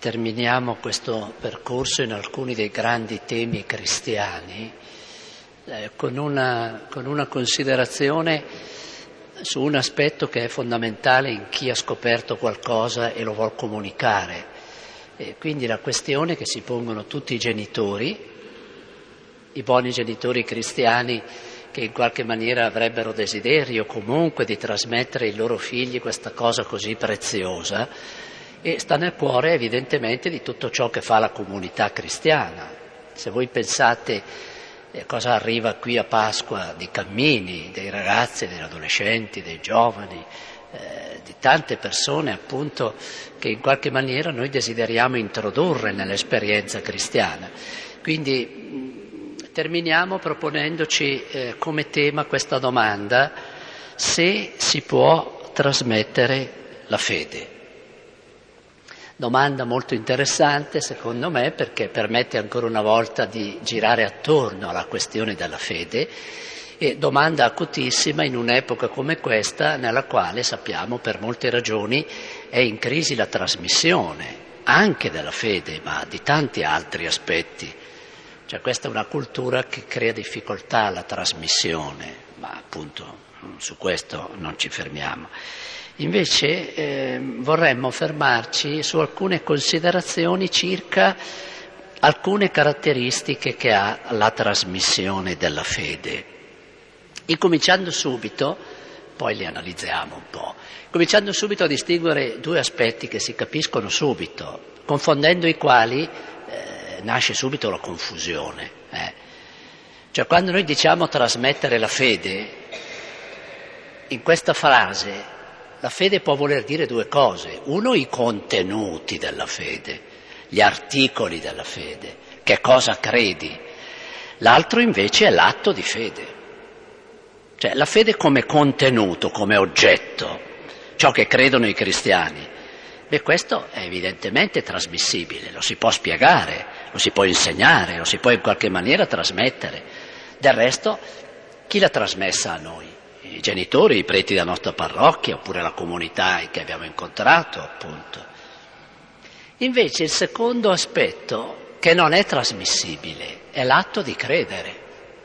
terminiamo questo percorso in alcuni dei grandi temi cristiani con una considerazione su un aspetto che è fondamentale in chi ha scoperto qualcosa e lo vuol comunicare. E quindi la questione che si pongono tutti i genitori, i buoni genitori cristiani che in qualche maniera avrebbero desiderio comunque di trasmettere ai loro figli questa cosa così preziosa, e sta nel cuore evidentemente di tutto ciò che fa la comunità cristiana. Se voi pensate cosa arriva qui a Pasqua di cammini, dei ragazzi, degli adolescenti, dei giovani, di tante persone appunto che in qualche maniera noi desideriamo introdurre nell'esperienza cristiana. Quindi terminiamo proponendoci come tema questa domanda: se si può trasmettere la fede. Domanda molto interessante secondo me, perché permette ancora una volta di girare attorno alla questione della fede, e domanda acutissima in un'epoca come questa nella quale sappiamo per molte ragioni è in crisi la trasmissione anche della fede, ma di tanti altri aspetti. Cioè questa è una cultura che crea difficoltà alla trasmissione, ma appunto su questo non ci fermiamo. Invece vorremmo fermarci su alcune considerazioni circa alcune caratteristiche che ha la trasmissione della fede. Incominciando subito, poi li analizziamo un po', cominciando subito a distinguere due aspetti che si capiscono subito, confondendo i quali nasce subito la confusione. Cioè quando noi diciamo trasmettere la fede, in questa frase la fede può voler dire due cose: uno, i contenuti della fede, gli articoli della fede, che cosa credi; l'altro invece è l'atto di fede, cioè la fede come contenuto, come oggetto, ciò che credono i cristiani. Beh, questo è evidentemente trasmissibile, lo si può spiegare, lo si può insegnare, lo si può in qualche maniera trasmettere. Del resto, chi l'ha trasmessa a noi? I genitori, i preti della nostra parrocchia, oppure la comunità che abbiamo incontrato, appunto. Invece il secondo aspetto, che non è trasmissibile, è l'atto di credere,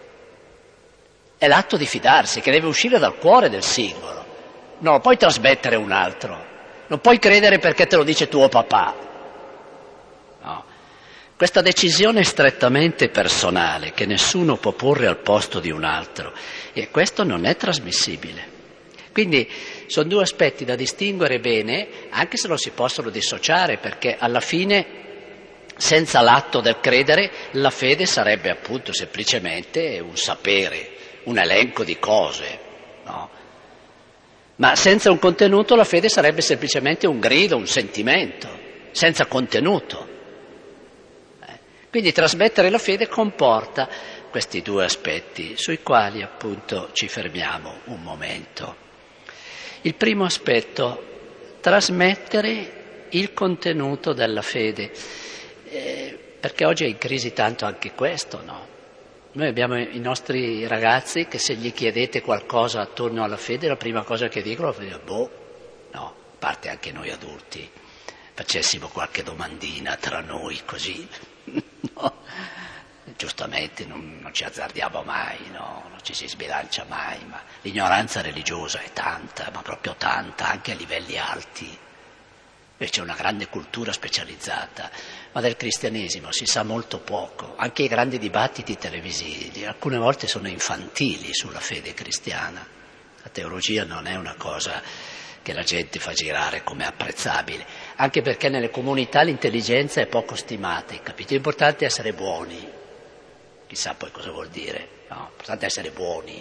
è l'atto di fidarsi, che deve uscire dal cuore del singolo. Non lo puoi trasmettere un altro, non puoi credere perché te lo dice tuo papà. No. Questa decisione è strettamente personale, che nessuno può porre al posto di un altro, e questo non è trasmissibile. Quindi sono due aspetti da distinguere bene, anche se non si possono dissociare, perché alla fine senza l'atto del credere la fede sarebbe appunto semplicemente un sapere, un elenco di cose, no? Ma senza un contenuto la fede sarebbe semplicemente un grido, un sentimento, senza contenuto. Quindi trasmettere la fede comporta questi due aspetti, sui quali appunto ci fermiamo un momento. Il primo aspetto, trasmettere il contenuto della fede, perché oggi è in crisi tanto anche questo, no? Noi abbiamo i nostri ragazzi che se gli chiedete qualcosa attorno alla fede, la prima cosa che dicono è no, a parte anche noi adulti, facessimo qualche domandina tra noi così, no? Giustamente non ci azzardiamo mai, no? Non ci si sbilancia mai, ma l'ignoranza religiosa è tanta, ma proprio tanta, anche a livelli alti. C'è una grande cultura specializzata, ma del cristianesimo si sa molto poco. Anche i grandi dibattiti televisivi alcune volte sono infantili sulla fede cristiana. La teologia non è una cosa che la gente fa girare come apprezzabile, anche perché nelle comunità l'intelligenza è poco stimata, capito? L'importante è essere buoni, chissà poi cosa vuol dire, no? L'importante è essere buoni.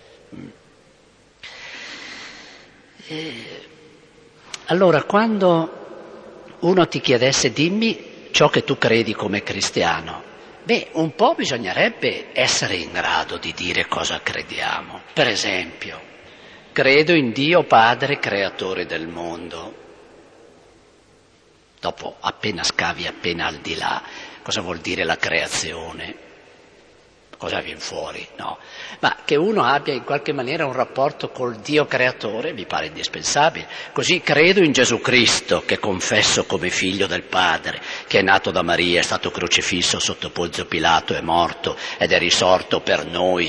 Allora, quando uno ti chiedesse dimmi ciò che tu credi come cristiano, un po' bisognerebbe essere in grado di dire cosa crediamo. Per esempio, credo in Dio Padre creatore del mondo. Dopo, appena scavi, appena al di là, cosa vuol dire la creazione? Cosa viene fuori? No. Ma che uno abbia in qualche maniera un rapporto col Dio creatore mi pare indispensabile. Così credo in Gesù Cristo, che confesso come figlio del Padre, che è nato da Maria, è stato crocifisso sotto Ponzio Pilato, è morto ed è risorto per noi.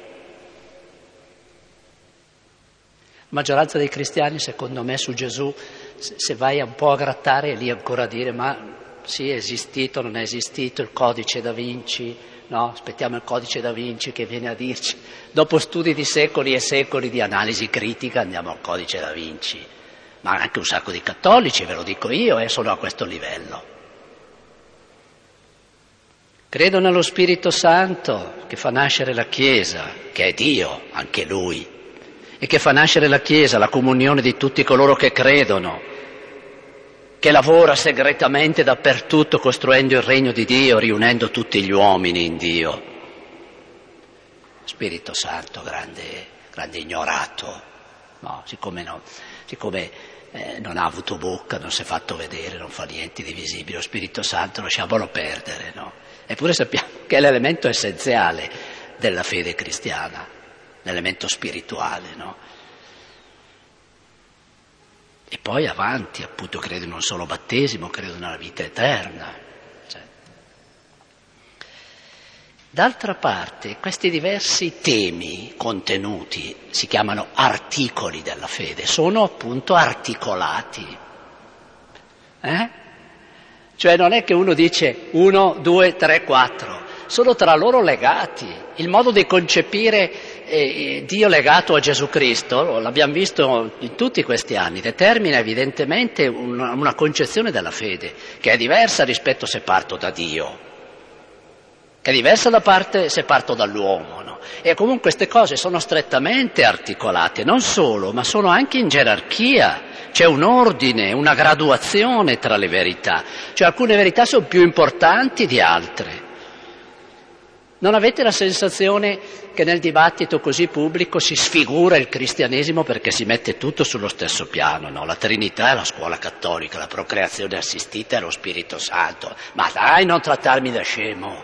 La maggioranza dei cristiani, secondo me, su Gesù, se vai un po' a grattare, è lì ancora a dire ma sì, è esistito, non è esistito, il codice da Vinci. No, aspettiamo il codice da Vinci che viene a dirci. Dopo studi di secoli e secoli di analisi critica andiamo al codice da Vinci. Ma anche un sacco di cattolici, ve lo dico io, sono a questo livello. Credo nello Spirito Santo che fa nascere la Chiesa, che è Dio, anche Lui, e che fa nascere la Chiesa, la comunione di tutti coloro che credono, che lavora segretamente dappertutto costruendo il regno di Dio, riunendo tutti gli uomini in Dio. Spirito Santo, grande ignorato, no, siccome non ha avuto bocca, non si è fatto vedere, non fa niente di visibile, lo Spirito Santo lasciamolo perdere, no? Eppure sappiamo che è l'elemento essenziale della fede cristiana, l'elemento spirituale, no? E poi avanti, appunto, credo in un solo battesimo, credo nella vita eterna. D'altra parte, questi diversi temi contenuti si chiamano articoli della fede, sono appunto articolati. Cioè non è che uno dice 1, 2, 3, 4, sono tra loro legati. Il modo di concepire Dio legato a Gesù Cristo, l'abbiamo visto in tutti questi anni, determina evidentemente una concezione della fede che è diversa rispetto se parto da Dio, che è diversa da parte se parto dall'uomo, no? E comunque queste cose sono strettamente articolate, non solo, ma sono anche in gerarchia. C'è un ordine, una graduazione tra le verità, cioè alcune verità sono più importanti di altre. Non avete la sensazione che nel dibattito così pubblico si sfigura il cristianesimo perché si mette tutto sullo stesso piano, no? La Trinità è la scuola cattolica, la procreazione assistita è lo Spirito Santo. Ma dai, non trattarmi da scemo.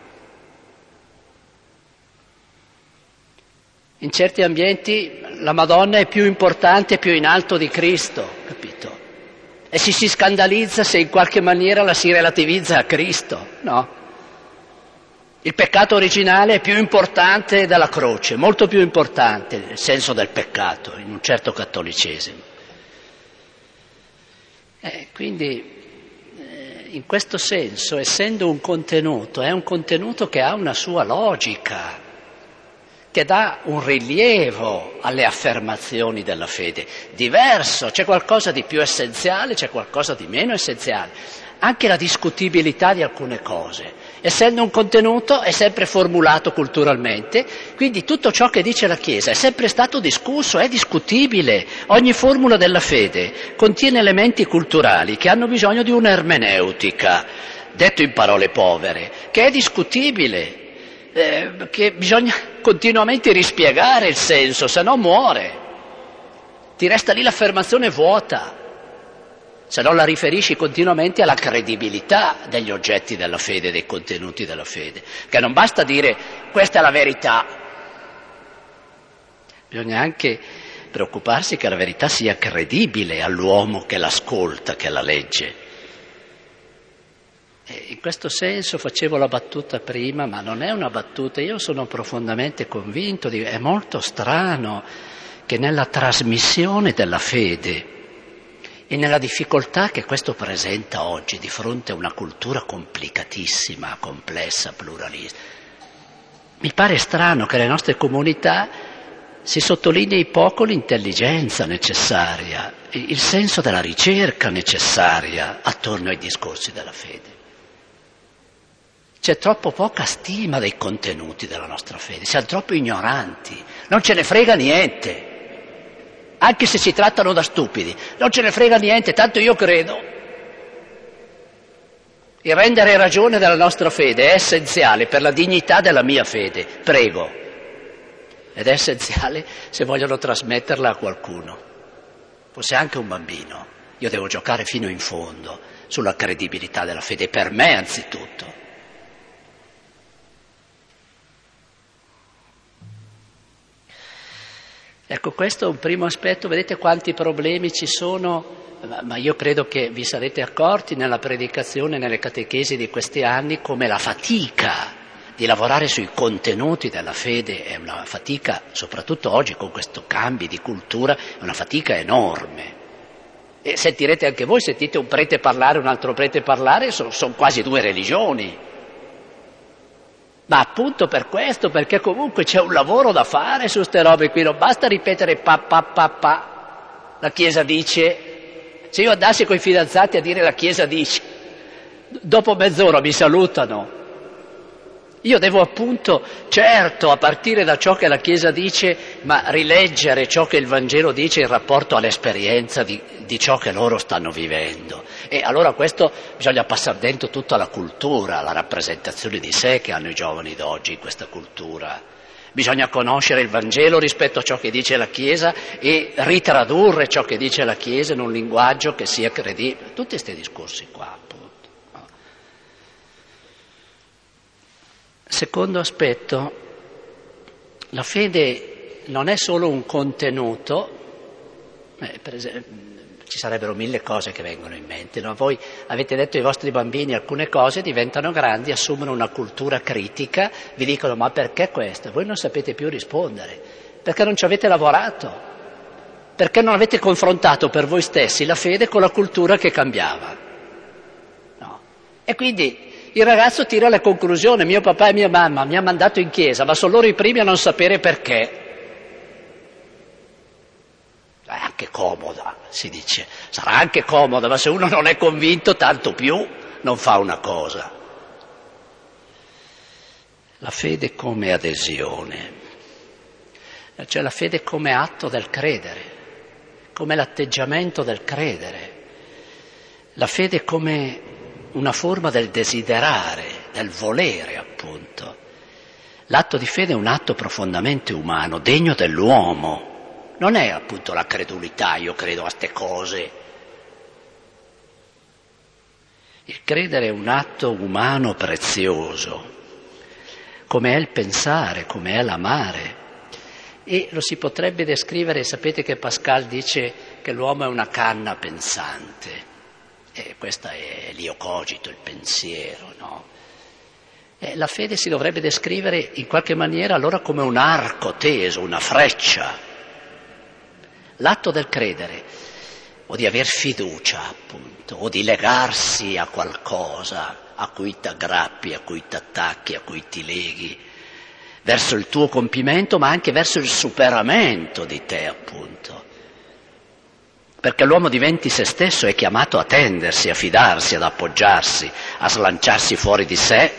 In certi ambienti la Madonna è più importante e più in alto di Cristo, capito? E si scandalizza se in qualche maniera la si relativizza a Cristo, no? Il peccato originale è più importante della croce, molto più importante nel senso del peccato, in un certo cattolicesimo. Quindi, in questo senso, essendo un contenuto, è un contenuto che ha una sua logica, che dà un rilievo alle affermazioni della fede. Diverso, c'è qualcosa di più essenziale, c'è qualcosa di meno essenziale. Anche la discutibilità di alcune cose, essendo un contenuto, è sempre formulato culturalmente, quindi tutto ciò che dice la Chiesa è sempre stato discusso, è discutibile. Ogni formula della fede contiene elementi culturali che hanno bisogno di un'ermeneutica, detto in parole povere, che è discutibile, che bisogna continuamente rispiegare il senso, se no muore. Ti resta lì l'affermazione vuota. Se non la riferisci continuamente alla credibilità degli oggetti della fede, dei contenuti della fede, che non basta dire questa è la verità, bisogna anche preoccuparsi che la verità sia credibile all'uomo che l'ascolta, che la legge. E in questo senso facevo la battuta prima, ma non è una battuta, io sono profondamente convinto, è molto strano che nella trasmissione della fede e nella difficoltà che questo presenta oggi di fronte a una cultura complicatissima, complessa, pluralista. Mi pare strano che nelle nostre comunità si sottolinei poco l'intelligenza necessaria, il senso della ricerca necessaria attorno ai discorsi della fede. C'è troppo poca stima dei contenuti della nostra fede, siamo troppo ignoranti, non ce ne frega niente. Anche se si trattano da stupidi, non ce ne frega niente, tanto io credo. Il rendere ragione della nostra fede è essenziale per la dignità della mia fede, prego. Ed è essenziale se vogliono trasmetterla a qualcuno, fosse anche un bambino. Io devo giocare fino in fondo sulla credibilità della fede, per me anzitutto. Ecco, questo è un primo aspetto. Vedete quanti problemi ci sono, ma io credo che vi sarete accorti nella predicazione, nelle catechesi di questi anni, come la fatica di lavorare sui contenuti della fede è una fatica, soprattutto oggi con questo cambio di cultura, è una fatica enorme. E sentirete anche voi, sentite un prete parlare, un altro prete parlare, sono quasi due religioni. Ma appunto per questo, perché comunque c'è un lavoro da fare su ste robe qui, non basta ripetere pa. La Chiesa dice, se io andassi con i fidanzati a dire la Chiesa dice, dopo mezz'ora mi salutano. Io devo appunto, certo, a partire da ciò che la Chiesa dice, ma rileggere ciò che il Vangelo dice in rapporto all'esperienza di ciò che loro stanno vivendo. E allora questo bisogna passare dentro tutta la cultura, la rappresentazione di sé che hanno i giovani d'oggi in questa cultura. Bisogna conoscere il Vangelo rispetto a ciò che dice la Chiesa e ritradurre ciò che dice la Chiesa in un linguaggio che sia credibile. Tutti questi discorsi qua. Secondo aspetto, la fede non è solo un contenuto, per esempio, ci sarebbero mille cose che vengono in mente, no? Voi avete detto ai vostri bambini alcune cose, diventano grandi, assumono una cultura critica, vi dicono ma perché questo? Voi non sapete più rispondere, perché non ci avete lavorato, perché non avete confrontato per voi stessi la fede con la cultura che cambiava. No. E quindi il ragazzo tira le conclusioni, mio papà e mia mamma mi hanno mandato in chiesa, ma sono loro i primi a non sapere perché. È anche comoda, si dice, sarà anche comoda, ma se uno non è convinto tanto più non fa una cosa. La fede come adesione, cioè la fede come atto del credere, come l'atteggiamento del credere, la fede come una forma del desiderare, del volere, appunto. L'atto di fede è un atto profondamente umano, degno dell'uomo. Non è appunto la credulità, io credo a ste cose. Il credere è un atto umano prezioso, come è il pensare, come è l'amare. E lo si potrebbe descrivere, sapete che Pascal dice che l'uomo è una canna pensante. E questo è l'io cogito, il pensiero, no? La fede si dovrebbe descrivere in qualche maniera allora come un arco teso, una freccia. L'atto del credere, o di aver fiducia, appunto, o di legarsi a qualcosa a cui ti aggrappi, a cui ti attacchi, a cui ti leghi, verso il tuo compimento, ma anche verso il superamento di te, appunto. Perché l'uomo diventi se stesso è chiamato a tendersi, a fidarsi, ad appoggiarsi, a slanciarsi fuori di sé.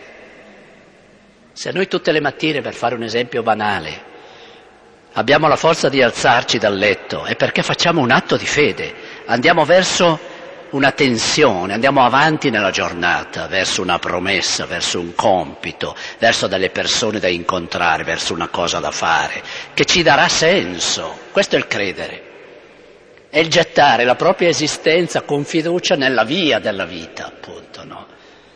Se noi tutte le mattine, per fare un esempio banale, abbiamo la forza di alzarci dal letto, è perché facciamo un atto di fede, andiamo verso una tensione, andiamo avanti nella giornata, verso una promessa, verso un compito, verso delle persone da incontrare, verso una cosa da fare, che ci darà senso. Questo è il credere. È il gettare la propria esistenza con fiducia nella via della vita, appunto, no?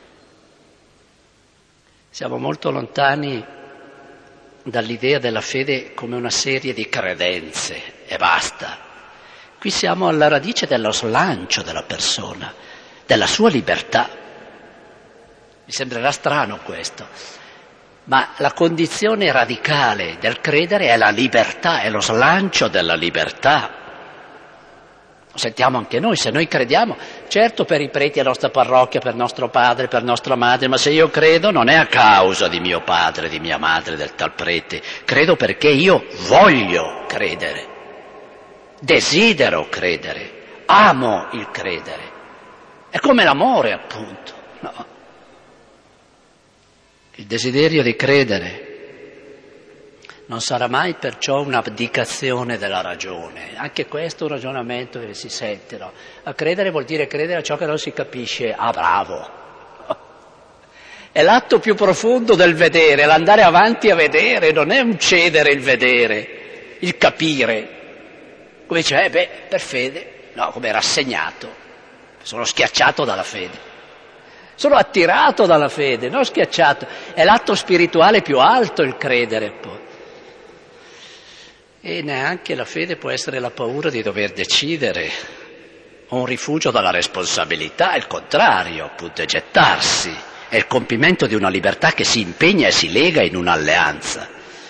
Siamo molto lontani dall'idea della fede come una serie di credenze e basta. Qui siamo alla radice dello slancio della persona, della sua libertà. Mi sembrerà strano questo, ma la condizione radicale del credere è la libertà, è lo slancio della libertà. Lo sentiamo anche noi, se noi crediamo, certo per i preti della nostra parrocchia, per nostro padre, per nostra madre, ma se io credo non è a causa di mio padre, di mia madre, del tal prete, credo perché io voglio credere, desidero credere, amo il credere, è come l'amore appunto, no? Il desiderio di credere non sarà mai perciò un'abdicazione della ragione. Anche questo è un ragionamento che si sente, no? A credere vuol dire credere a ciò che non si capisce. Ah, bravo! È l'atto più profondo del vedere, l'andare avanti a vedere, non è un cedere il vedere, il capire. Come dice, per fede, no, come rassegnato. Sono schiacciato dalla fede. Sono attirato dalla fede, non schiacciato. È l'atto spirituale più alto il credere, poi. E neanche la fede può essere la paura di dover decidere, o un rifugio dalla responsabilità, il contrario, appunto, è gettarsi, è il compimento di una libertà che si impegna e si lega in un'alleanza.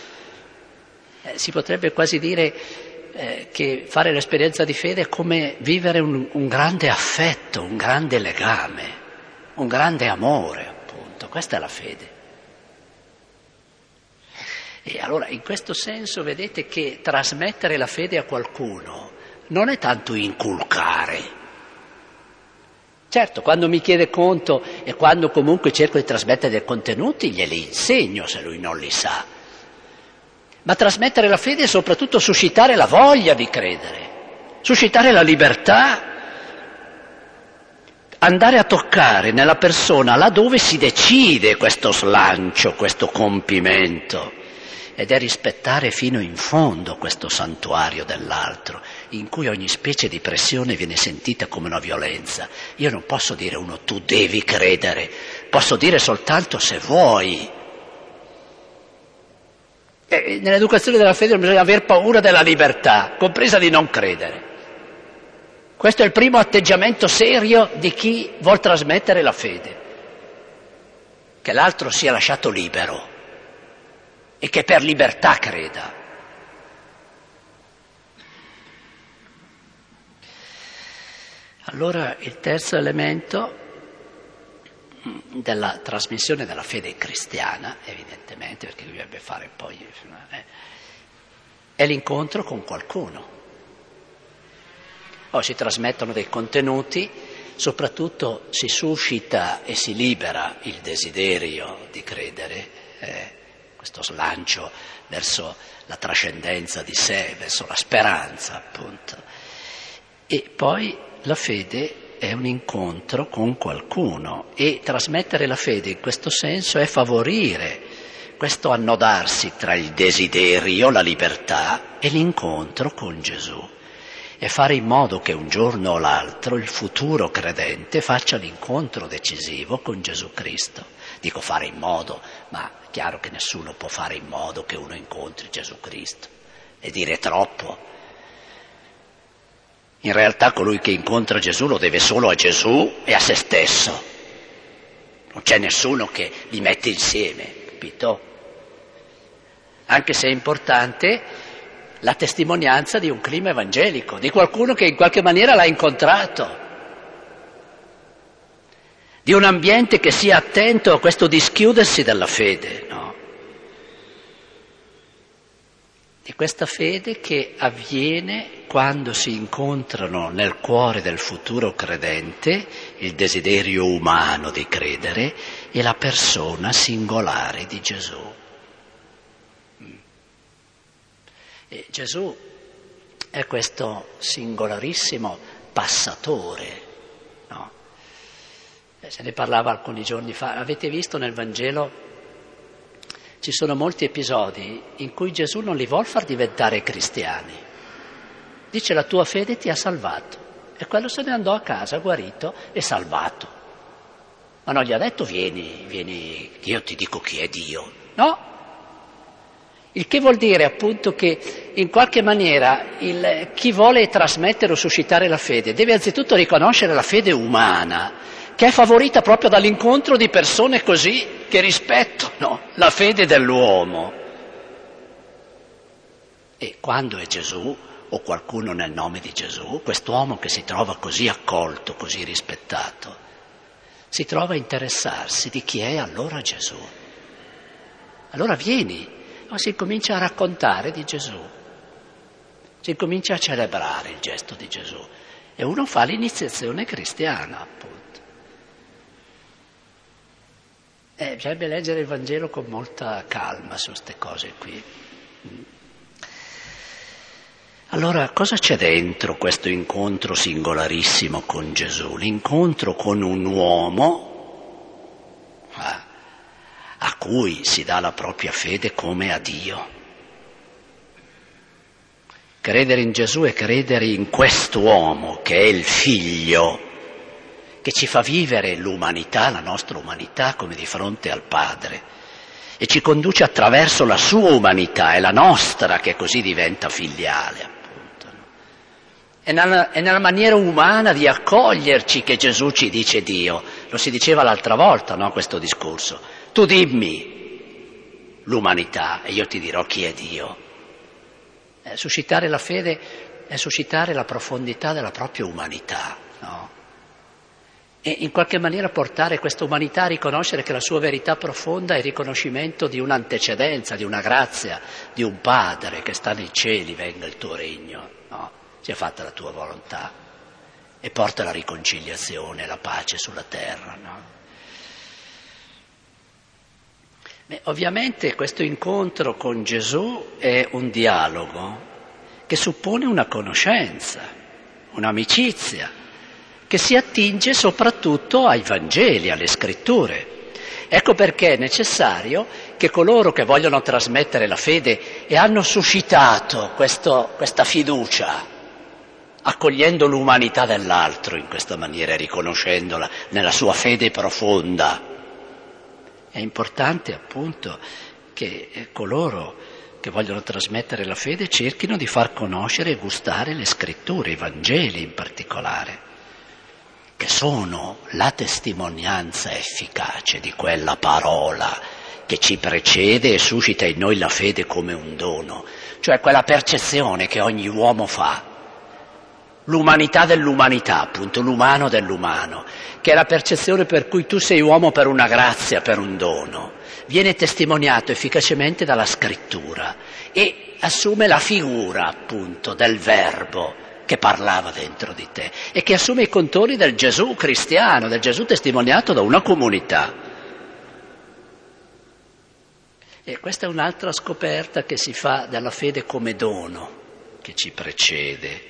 Si potrebbe quasi dire che fare l'esperienza di fede è come vivere un grande affetto, un grande legame, un grande amore, appunto, questa è la fede. E allora in questo senso vedete che trasmettere la fede a qualcuno non è tanto inculcare. Certo, quando mi chiede conto e quando comunque cerco di trasmettere dei contenuti glieli insegno se lui non li sa. Ma trasmettere la fede è soprattutto suscitare la voglia di credere, suscitare la libertà, andare a toccare nella persona laddove si decide questo slancio, questo compimento. Ed è rispettare fino in fondo questo santuario dell'altro, in cui ogni specie di pressione viene sentita come una violenza. Io non posso dire a uno tu devi credere, posso dire soltanto se vuoi. E nell'educazione della fede non bisogna aver paura della libertà, compresa di non credere. Questo è il primo atteggiamento serio di chi vuol trasmettere la fede, che l'altro sia lasciato libero e che per libertà creda. Allora il terzo elemento della trasmissione della fede cristiana, evidentemente, perché dovrebbe fare poi, è l'incontro con qualcuno. Si trasmettono dei contenuti, soprattutto si suscita e si libera il desiderio di credere, questo slancio verso la trascendenza di sé, verso la speranza, appunto. E poi la fede è un incontro con qualcuno e trasmettere la fede in questo senso è favorire questo annodarsi tra il desiderio, la libertà e l'incontro con Gesù e fare in modo che un giorno o l'altro il futuro credente faccia l'incontro decisivo con Gesù Cristo. Dico fare in modo, ma è chiaro che nessuno può fare in modo che uno incontri Gesù Cristo, e dire troppo. In realtà colui che incontra Gesù lo deve solo a Gesù e a se stesso. Non c'è nessuno che li mette insieme, capito? Anche se è importante la testimonianza di un clima evangelico, di qualcuno che in qualche maniera l'ha incontrato, di un ambiente che sia attento a questo dischiudersi della fede, no? Di questa fede che avviene quando si incontrano nel cuore del futuro credente il desiderio umano di credere e la persona singolare di Gesù. E Gesù è questo singolarissimo passatore, no? Se ne parlava alcuni giorni fa. Avete visto nel Vangelo ci sono molti episodi in cui Gesù non li vuol far diventare cristiani. Dice la tua fede ti ha salvato. E quello se ne andò a casa guarito e salvato. Ma non gli ha detto vieni, io ti dico chi è Dio. No. Il che vuol dire appunto che in qualche maniera chi vuole trasmettere o suscitare la fede deve anzitutto riconoscere la fede umana, che è favorita proprio dall'incontro di persone così che rispettano la fede dell'uomo. E quando è Gesù o qualcuno nel nome di Gesù, quest'uomo che si trova così accolto, così rispettato, si trova a interessarsi di chi è allora Gesù. Allora vieni. Si comincia a raccontare di Gesù, si comincia a celebrare il gesto di Gesù e uno fa l'iniziazione cristiana, appunto. Bisognerebbe leggere il Vangelo con molta calma su queste cose qui. Allora, cosa c'è dentro questo incontro singolarissimo con Gesù? L'incontro con un uomo a cui si dà la propria fede come a Dio. Credere in Gesù è credere in quest'uomo che è il Figlio, che ci fa vivere l'umanità, la nostra umanità, come di fronte al Padre, e ci conduce attraverso la sua umanità, è la nostra che così diventa filiale, appunto. È nella maniera umana di accoglierci che Gesù ci dice Dio. Lo si diceva l'altra volta, no, questo discorso. Tu dimmi l'umanità e io ti dirò chi è Dio. Suscitare la fede è suscitare la profondità della propria umanità, no? E in qualche maniera portare questa umanità a riconoscere che la sua verità profonda è il riconoscimento di un'antecedenza, di una grazia, di un Padre che sta nei cieli, venga il tuo regno, no? Sia fatta la tua volontà e porta la riconciliazione, la pace sulla terra, no? Beh, ovviamente questo incontro con Gesù è un dialogo che suppone una conoscenza, un'amicizia, che si attinge soprattutto ai Vangeli, alle Scritture. Ecco perché è necessario che coloro che vogliono trasmettere la fede e hanno suscitato questa fiducia, accogliendo l'umanità dell'altro in questa maniera e riconoscendola nella sua fede profonda, è importante appunto che coloro che vogliono trasmettere la fede cerchino di far conoscere e gustare le Scritture, i Vangeli in particolare, che sono la testimonianza efficace di quella parola che ci precede e suscita in noi la fede come un dono, cioè quella percezione che ogni uomo fa, l'umanità dell'umanità, appunto, l'umano dell'umano, che è la percezione per cui tu sei uomo per una grazia, per un dono, viene testimoniato efficacemente dalla Scrittura e assume la figura, appunto, del Verbo che parlava dentro di te e che assume i contorni del Gesù cristiano, del Gesù testimoniato da una comunità. E questa è un'altra scoperta che si fa della fede come dono che ci precede.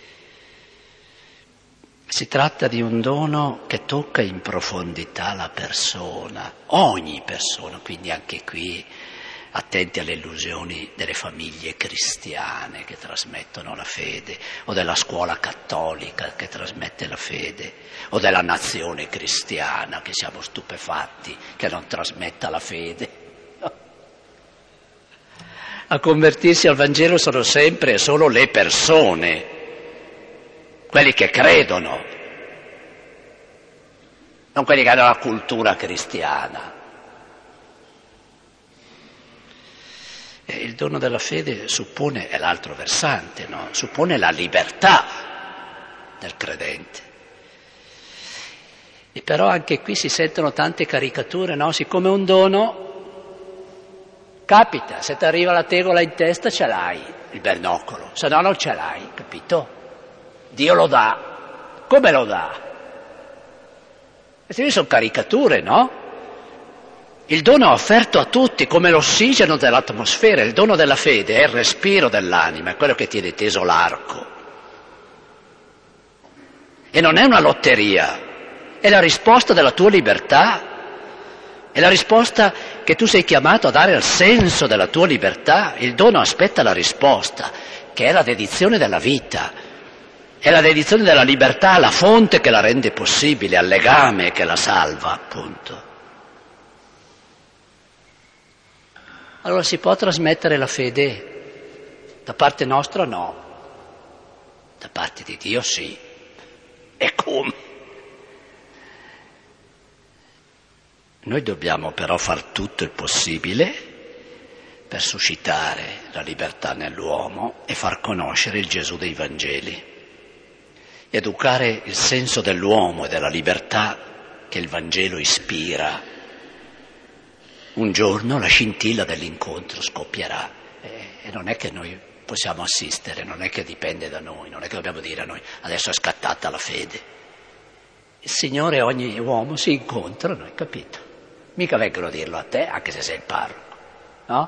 Si tratta di un dono che tocca in profondità la persona, ogni persona, quindi anche qui attenti alle illusioni delle famiglie cristiane che trasmettono la fede, o della scuola cattolica che trasmette la fede, o della nazione cristiana che siamo stupefatti che non trasmetta la fede. A convertirsi al Vangelo sono sempre e solo le persone, quelli che credono, non quelli che hanno la cultura cristiana. E il dono della fede suppone, è l'altro versante, no? Suppone la libertà del credente. E però anche qui si sentono tante caricature, no? Siccome un dono capita, se ti arriva la tegola in testa ce l'hai, il bernocolo, se no non ce l'hai, capito? Dio lo dà. Come lo dà? Queste sono caricature, no? Il dono è offerto a tutti come l'ossigeno dell'atmosfera, il dono della fede è il respiro dell'anima, è quello che tiene teso l'arco. E non è una lotteria, è la risposta della tua libertà, è la risposta che tu sei chiamato a dare al senso della tua libertà. Il dono aspetta la risposta, che è la dedizione della vita, è la dedizione della libertà alla fonte che la rende possibile, al legame che la salva, appunto. Allora si può trasmettere la fede? Da parte nostra no, da parte di Dio sì. E come? Noi dobbiamo però far tutto il possibile per suscitare la libertà nell'uomo e far conoscere il Gesù dei Vangeli, educare il senso dell'uomo e della libertà che il Vangelo ispira. Un giorno la scintilla dell'incontro scoppierà e non è che noi possiamo assistere, non è che dipende da noi, non è che dobbiamo dire a noi adesso è scattata la fede. Il Signore e ogni uomo si incontrano, hai capito? Mica vengono a dirlo a te, anche se sei il parroco, no?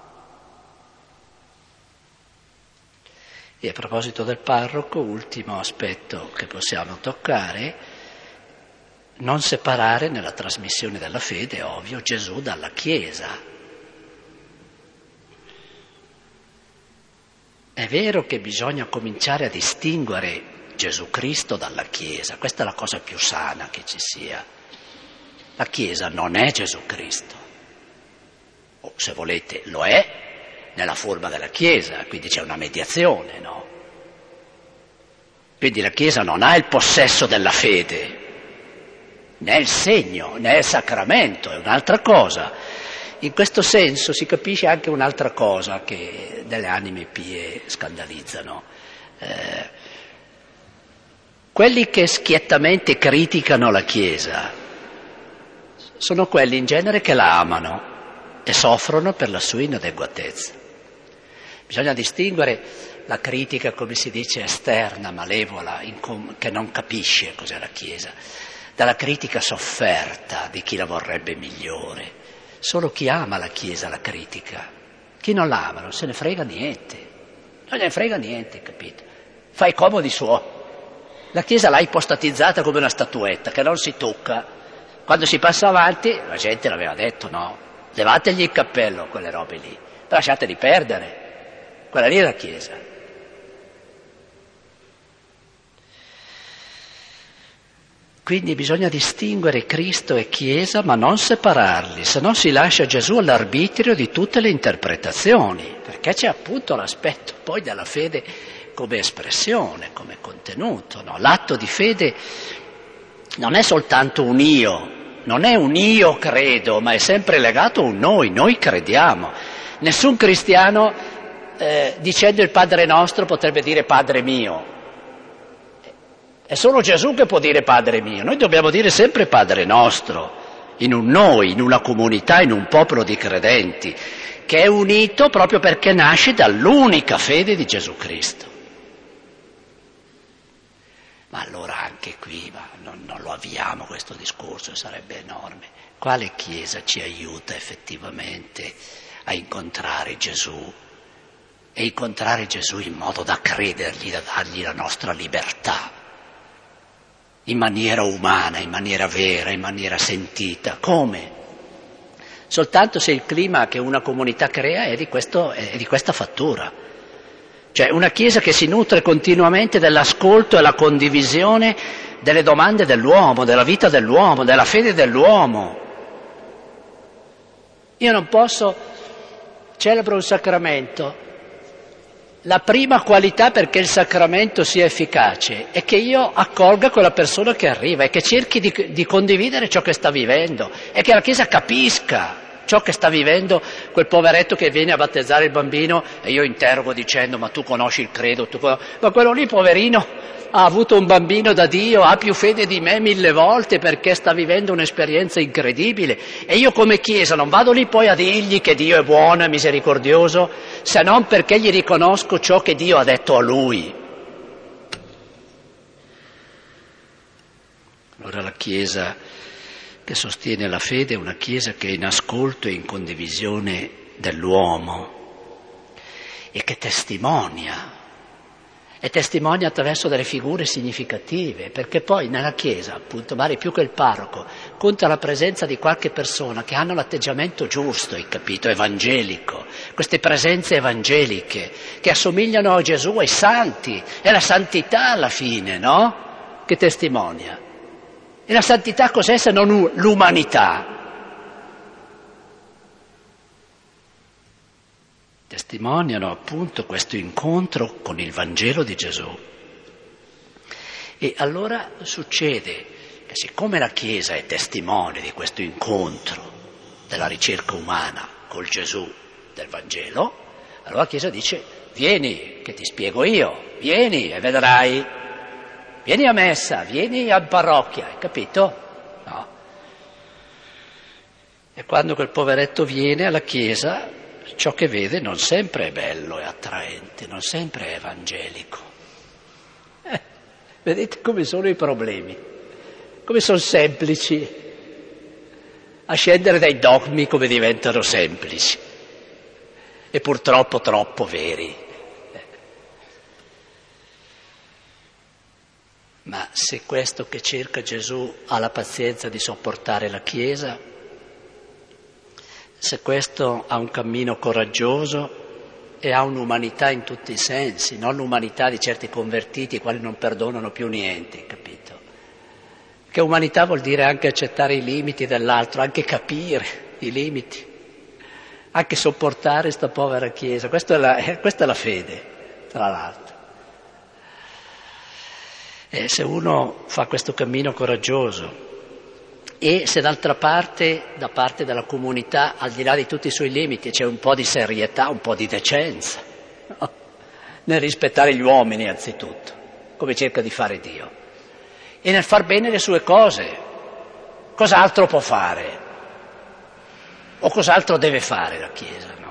E a proposito del parroco, ultimo aspetto che possiamo toccare: non separare nella trasmissione della fede, ovvio, Gesù dalla Chiesa. È vero che bisogna cominciare a distinguere Gesù Cristo dalla Chiesa, questa è la cosa più sana che ci sia. La Chiesa non è Gesù Cristo, o se volete lo è, nella forma della Chiesa, quindi c'è una mediazione, no? Quindi la Chiesa non ha il possesso della fede, né il segno, né il sacramento, è un'altra cosa. In questo senso si capisce anche un'altra cosa che delle anime pie scandalizzano. Quelli che schiettamente criticano la Chiesa sono quelli in genere che la amano e soffrono per la sua inadeguatezza. Bisogna distinguere la critica, come si dice, esterna, malevola, che non capisce cos'è la Chiesa, dalla critica sofferta di chi la vorrebbe migliore. Solo chi ama la Chiesa la critica, chi non la ama non se ne frega niente, non gliene frega niente, capito? Fa i comodi suoi. La Chiesa l'ha ipostatizzata come una statuetta che non si tocca. Quando si passa avanti, la gente l'aveva detto, no, levategli il cappello a quelle robe lì, lasciateli perdere, quella lì è la Chiesa. Quindi bisogna distinguere Cristo e Chiesa, ma non separarli, se no si lascia Gesù all'arbitrio di tutte le interpretazioni, perché c'è appunto l'aspetto poi della fede come espressione, come contenuto, no? L'atto di fede non è soltanto un io, non è un io credo, ma è sempre legato a un noi crediamo. Nessun cristiano dicendo il Padre nostro potrebbe dire Padre mio. È solo Gesù che può dire Padre mio, noi dobbiamo dire sempre Padre nostro, in un noi, in una comunità, in un popolo di credenti, che è unito proprio perché nasce dall'unica fede di Gesù Cristo. Ma allora anche qui non lo avviamo questo discorso, sarebbe enorme. Quale Chiesa ci aiuta effettivamente a incontrare Gesù? E incontrare Gesù in modo da credergli, da dargli la nostra libertà. In maniera umana, in maniera vera, in maniera sentita. Come? Soltanto se il clima che una comunità crea è di questa fattura. Cioè una Chiesa che si nutre continuamente dell'ascolto e la condivisione delle domande dell'uomo, della vita dell'uomo, della fede dell'uomo. Io non posso, celebro un sacramento. La prima qualità perché il sacramento sia efficace è che io accolga quella persona che arriva e che cerchi di condividere ciò che sta vivendo e che la Chiesa capisca ciò che sta vivendo quel poveretto che viene a battezzare il bambino e io interrogo dicendo ma tu conosci il credo, ma quello lì poverino ha avuto un bambino da Dio, ha più fede di me 1000 volte perché sta vivendo un'esperienza incredibile e io come Chiesa non vado lì poi a dirgli che Dio è buono e misericordioso se non perché gli riconosco ciò che Dio ha detto a lui. Allora la Chiesa che sostiene la fede è una Chiesa che è in ascolto e in condivisione dell'uomo e che testimonia. E testimonia attraverso delle figure significative, perché poi nella Chiesa, appunto, magari più che il parroco, conta la presenza di qualche persona che hanno l'atteggiamento giusto, hai capito, evangelico, queste presenze evangeliche che assomigliano a Gesù, ai santi, è la santità alla fine, no? Che testimonia. E la santità cos'è se non l'umanità? Testimoniano appunto questo incontro con il Vangelo di Gesù. E allora succede che siccome la Chiesa è testimone di questo incontro della ricerca umana col Gesù del Vangelo, allora la Chiesa dice vieni che ti spiego io, vieni e vedrai, vieni a messa, vieni a parrocchia, hai capito? No. E quando quel poveretto viene alla Chiesa ciò che vede non sempre è bello e attraente, non sempre è evangelico. Vedete come sono i problemi, come sono semplici a scendere dai dogmi, come diventano semplici e purtroppo troppo veri. Ma se questo che cerca Gesù ha la pazienza di sopportare la Chiesa, se questo ha un cammino coraggioso e ha un'umanità in tutti i sensi, non l'umanità di certi convertiti i quali non perdonano più niente, capito? Che umanità vuol dire anche accettare i limiti dell'altro, anche capire i limiti, anche sopportare sta povera Chiesa. Questa è la fede, tra l'altro. E se uno fa questo cammino coraggioso e se d'altra parte, da parte della comunità, al di là di tutti i suoi limiti, c'è un po' di serietà, un po' di decenza, no? Nel rispettare gli uomini anzitutto, come cerca di fare Dio, e nel far bene le sue cose, cos'altro può fare? O cos'altro deve fare la Chiesa, no?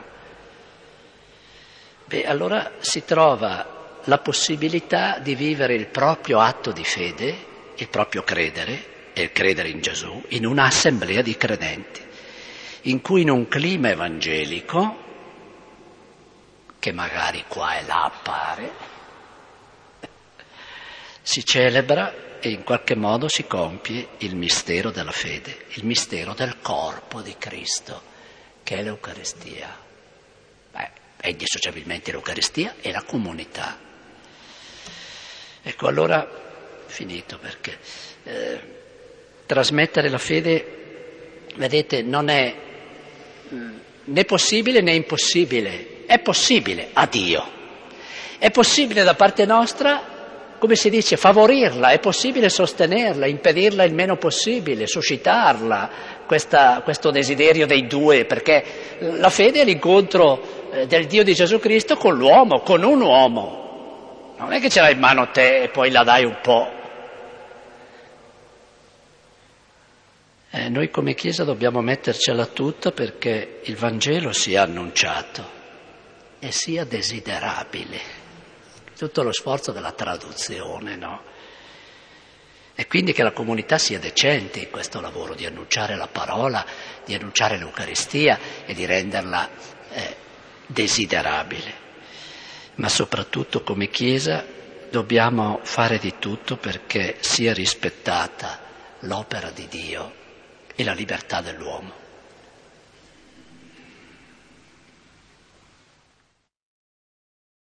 Beh, allora si trova la possibilità di vivere il proprio atto di fede, il proprio credere, e il credere in Gesù, in un'assemblea di credenti, in cui in un clima evangelico, che magari qua e là appare, si celebra e in qualche modo si compie il mistero della fede, il mistero del corpo di Cristo, che è l'Eucaristia. È indissociabilmente l'Eucaristia e la comunità. Ecco, allora, finito, perché trasmettere la fede, vedete, non è né possibile né impossibile, è possibile a Dio, è possibile da parte nostra, come si dice, favorirla, è possibile sostenerla, impedirla il meno possibile, suscitarla, questo desiderio dei due, perché la fede è l'incontro del Dio di Gesù Cristo con l'uomo, con un uomo. Non è che ce l'hai in mano te e poi la dai un po'. Noi come Chiesa dobbiamo mettercela tutta perché il Vangelo sia annunciato e sia desiderabile. Tutto lo sforzo della traduzione, no? E quindi che la comunità sia decente in questo lavoro di annunciare la parola, di annunciare l'Eucaristia e di renderla desiderabile. Ma soprattutto come Chiesa dobbiamo fare di tutto perché sia rispettata l'opera di Dio e la libertà dell'uomo.